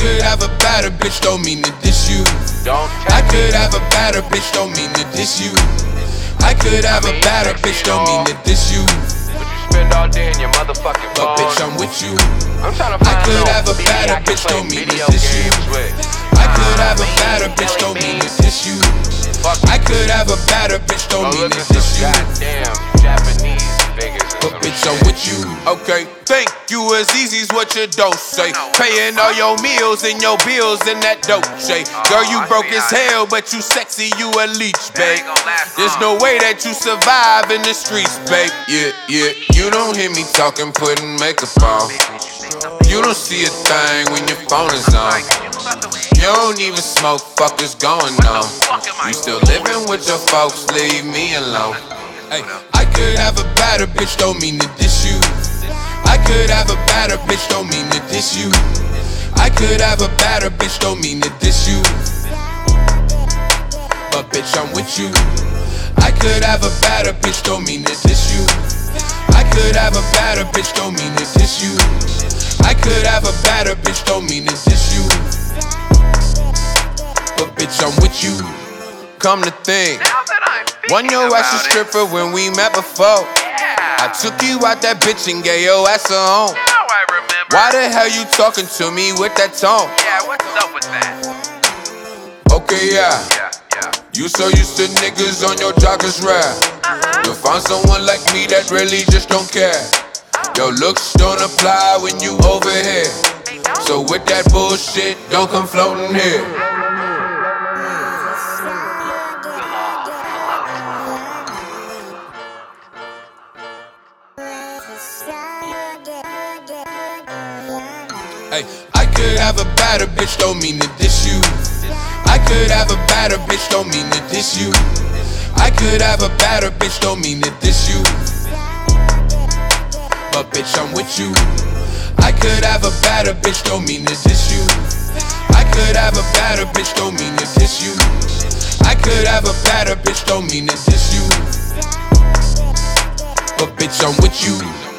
could have a better bitch, don't mean to diss you. I could have a better bitch, don't mean to diss you. I could have a better bitch, don't mean to diss you. Spend all day in your motherfucking phone. But bitch, I'm with you. I'm trying to find I could have a better bitch, don't mean to diss you. I could have a better bitch, don't mean to diss you. I could have a better bitch, don't mean to diss you. Goddamn Japanese figures. But bitch, I'm with you. Okay, thank you as easy's what you don't say. Paying all your meals and your bills in that Dolce. Girl, you broke as hell, but you sexy, you a leech, babe. There's no way that you survive in the streets, babe. Yeah, you don't hear me talking, putting makeup on. You don't see a thing when your phone is on. You don't even smoke, fuck is going on. You still living with your folks, leave me alone. Hey, I could have a better bitch, don't mean to diss you. I could have a better bitch, don't mean to diss you. I could have a better bitch, don't mean to diss you. But bitch, I'm with you. I could have a better bitch, don't mean to diss you. I could have a better bitch, don't mean to diss you. I could have a better bitch, don't mean to diss you. But bitch, I'm with you. Come to think, wasn't your ass a stripper when we met before? I took you out that bitch and gave your ass a home. Now I remember. Why the hell you talking to me with that tone? Yeah, what's up with that? Okay, yeah. You so used to niggas on your joggers rap. You'll find someone like me that really just don't care. Your looks don't apply when you over here. So with that bullshit, don't come floating here. Hey, I could have a better bitch, don't mean to diss you. I could have a better bitch, don't mean to diss you. I could have a better bitch, don't mean to diss you. But bitch, I'm with you. I could have a better bitch, don't mean to diss you. I could have a better bitch, don't mean to diss you. I could have a better bitch, don't mean to diss you. But bitch, I'm with you.